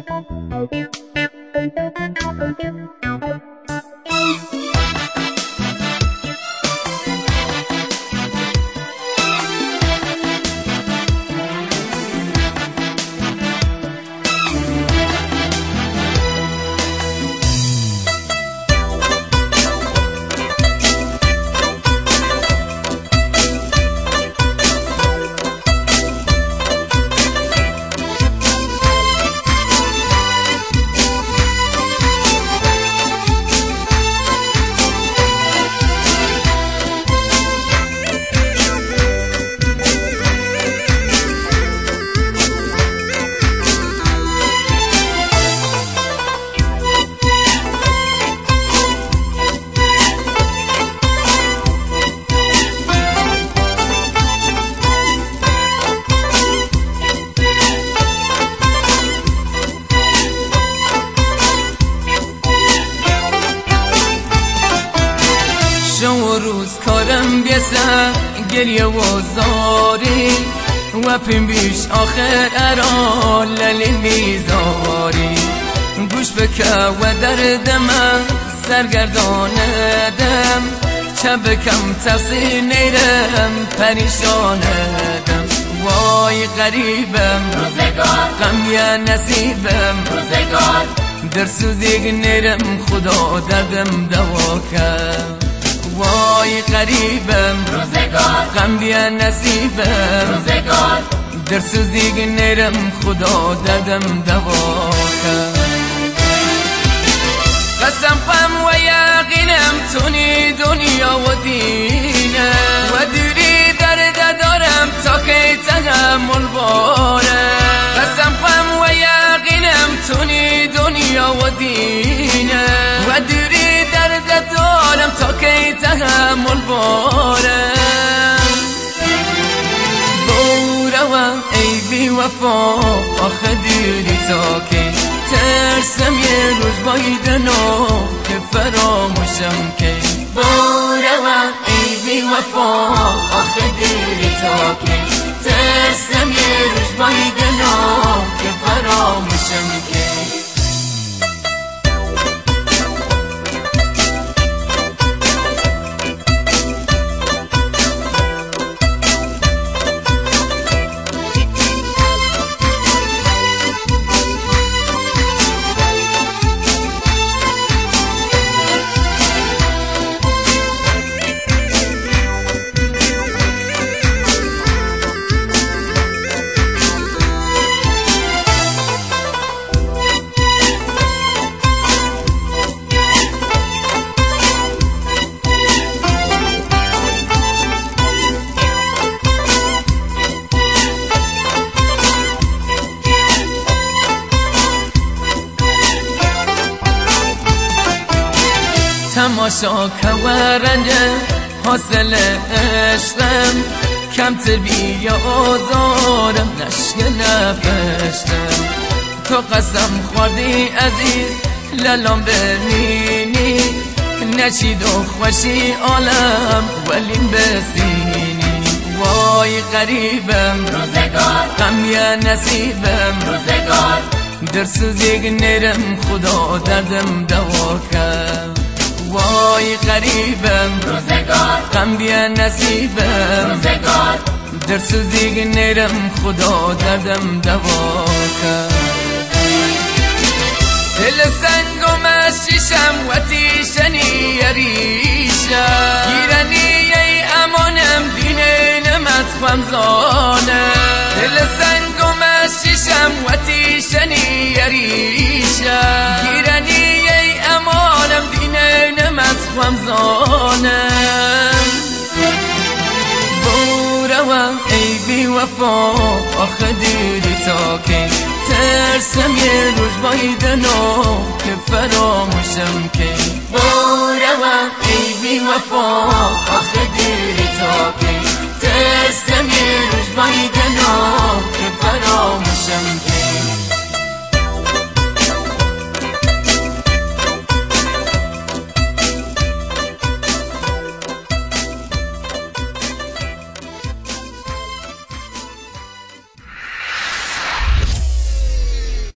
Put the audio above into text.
روز کارم بیسه گریه و زاری و پیم بیش آخر ارا للی میزاری گوش بکه و دردم سرگرداندم چه بکم تفسیر نیرم پریشاندم وای غریبم روزگار غم یا نصیبم روزگار در سوزیگ نیرم خدا دردم دوا کرد وای غریبم روزگار غم بیا نصیبم روزگار در سوزیگ نیرم خدا دردم دوا کرد قسم قم و یقینم تونی دنیا و دینم و دوری درد دارم تا که تحمل بارم قسم قم و یقینم تونی دنیا و دینم و دوری درد دارم تا که تحمل بارم بورم ای بی وفا آخه دوری تا که ترسم یه روز بایدنو که فراموشم که بورم ای بی وفا آخه دوری تا که ترسم یه روز بایدنو که فراموشم که تماشا کورنده حاصل عشقم کمتر بیا آزارم نشک نفشتم تو قسم خوردی عزیز للام ببینی نچید و خوشی عالم ولیم بسینی وای غریبم روزگار غم یا نصیبم روزگار در سوزیگ نیرم خدا دردم دوا کرد وای غریبم روزگار غم بیا نصیبم روزگار در سوزیگ نیرم خدا دردم دوا کرد دل سنگ و مشیشم و تیشنی یریشم گیرنی ای امانم دینه نمت خمزانم دل سنگ و مشیشم و تیشنی یریشم گیرنی ای امانم دینه نمت خمزانم بورم ای بی وفا آخه دوری تا که ترسم یه روز بایدنو که فراموشم که بورم ای بی وفا آخه دوری